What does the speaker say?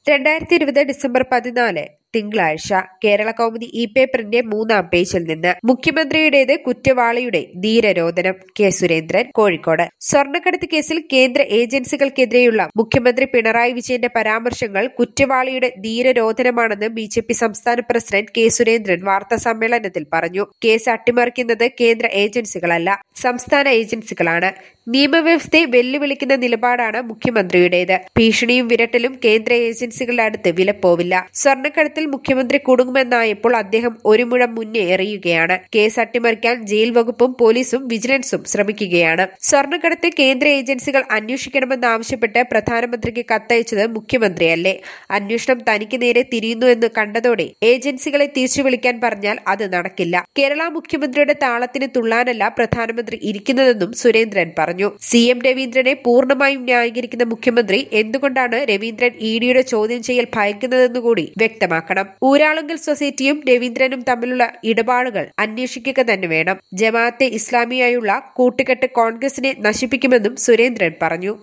2020 December 14 തിങ്കളാഴ്ച കേരള കൗമുദി പേപ്പറിന്റെ 3-ാം പേജിൽ നിന്ന് മുഖ്യമന്ത്രിയുടേത് കുറ്റവാളിയുടെ ധീരരോധനം. കെ സുരേന്ദ്രൻ, കോഴിക്കോട്. സ്വർണ്ണക്കടത്ത് കേസിൽ കേന്ദ്ര ഏജൻസികൾക്കെതിരെയുള്ള മുഖ്യമന്ത്രി പിണറായി വിജയന്റെ പരാമർശങ്ങൾ കുറ്റവാളിയുടെ ധീരരോധനമാണെന്ന് ബിജെപി സംസ്ഥാന പ്രസിഡന്റ് കെ സുരേന്ദ്രൻ വാർത്താസമ്മേളനത്തിൽ പറഞ്ഞു. കേസ് അട്ടിമറിക്കുന്നത് കേന്ദ്ര ഏജൻസികളല്ല, സംസ്ഥാന ഏജൻസികളാണ്. നിയമവ്യവസ്ഥയെ വെല്ലുവിളിക്കുന്ന നിലപാടാണ് മുഖ്യമന്ത്രിയുടേത്. ഭീഷണിയും വിരട്ടലും കേന്ദ്ര ഏജൻസികളുടെ അടുത്ത് വിലപ്പോവില്ല. സ്വർണ്ണക്കടത്തിൽ മുഖ്യമന്ത്രി കുടുങ്ങുമെന്നായപ്പോൾ അദ്ദേഹം ഒരു മുഴം മുന്നേ എറിയുകയാണ്. കേസ് അട്ടിമറിക്കാൻ ജയിൽ വകുപ്പും പോലീസും വിജിലൻസും ശ്രമിക്കുകയാണ്. സ്വർണ്ണക്കടത്ത് കേന്ദ്ര ഏജൻസികൾ അന്വേഷിക്കണമെന്നാവശ്യപ്പെട്ട് പ്രധാനമന്ത്രിക്ക് കത്തയച്ചത് മുഖ്യമന്ത്രിയല്ലേ? അന്വേഷണം തനിക്ക് നേരെ തിരിയുന്നു എന്ന് കണ്ടതോടെ ഏജൻസികളെ തിരിച്ചു വിളിക്കാൻ പറഞ്ഞാൽ അത് നടക്കില്ല. കേരള മുഖ്യമന്ത്രിയുടെ താളത്തിന് തുള്ളാനല്ല പ്രധാനമന്ത്രി ഇരിക്കുന്നതെന്നും സുരേന്ദ്രൻ പറഞ്ഞു. CM രവീന്ദ്രനെ പൂർണ്ണമായും ന്യായീകരിക്കുന്ന മുഖ്യമന്ത്രി എന്തുകൊണ്ടാണ് രവീന്ദ്രൻ ഇഡിയുടെ ചോദ്യം ചെയ്യൽ ഭയക്കുന്നതെന്നുകൂടി വ്യക്തമാക്കണം. ഊരാളുങ്കൽ സൊസൈറ്റിയും രവീന്ദ്രനും തമ്മിലുള്ള ഇടപാടുകൾ അന്വേഷിക്കുക തന്നെ വേണം. ജമാഅത്തെ ഇസ്ലാമിയായുള്ള കൂട്ടുകെട്ട് കോൺഗ്രസിനെ നശിപ്പിക്കുമെന്നും സുരേന്ദ്രൻ പറഞ്ഞു.